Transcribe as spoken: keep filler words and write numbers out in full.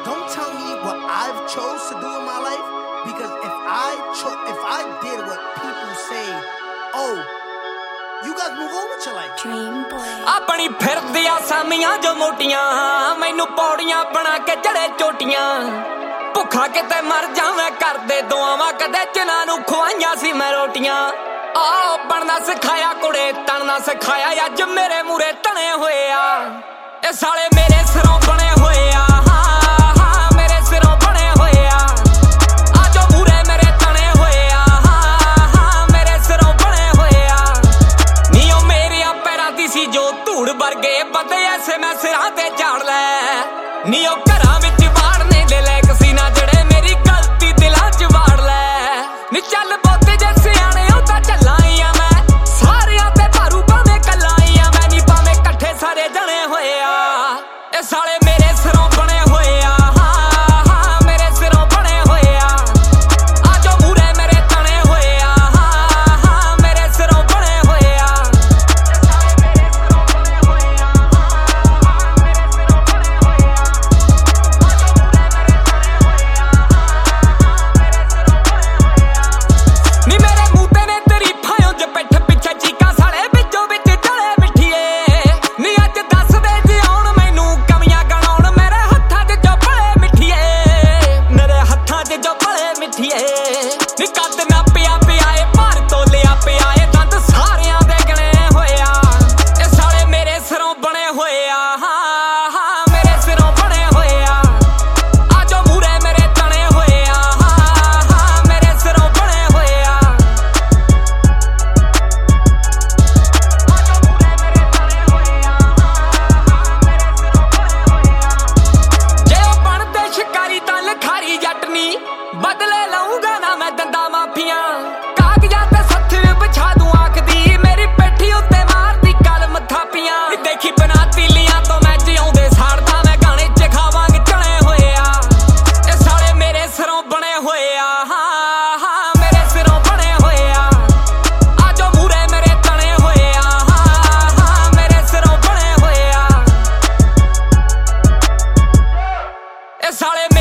don't tell me what I've chose to do in my life, because if I cho- if I did what people say, oh, you guys move on with your life. Dream boy. अपनी फिरदिया सामियां जो मोटियां मैनू पौड़ियां बना के चढ़े चोटियां भुखा किते मर जावे कर दे दुआवां कदे जिन्हां नू खुआइयां सी मैं रोटियां आ बनना सिखाया कुड़े तड़ना सिखाया अज मेरे मूरे तने होए आ ए साले मेरे सिरों बने होए आ वर्गे बंदे ऐसे मैं सिरां ते झाड़ लै नी ओ घरां विच वाड़ने दे ले कसीना जड़े मेरी गलती दिलां च वाड़ लै नी चल बोते जे सियाणे ओ तां चलां ही आ मैं सारियां ते भारू भावें कल्लां ही आ मैं नी भावें कट्ठे सारे जणे होए आ ए साले मेरे सिरों बने होए आ बदले लाऊंगा ना मैं दंदा माफिया कागजात सत्थ बिछा दूं आखदी मेरी पेठी उत्ते मारदी कलम थापियां देखी बनाती लिया तो मैं जिउंदे साड़दा मैं गाने च खावांग चने होए आ ए साले मेरे सिरों बने होए आ हां हां मेरे सिरों बने होए आ आजो मूरे मेरे तने होए आ हां हां मेरे सिरों बने होए आ ए साले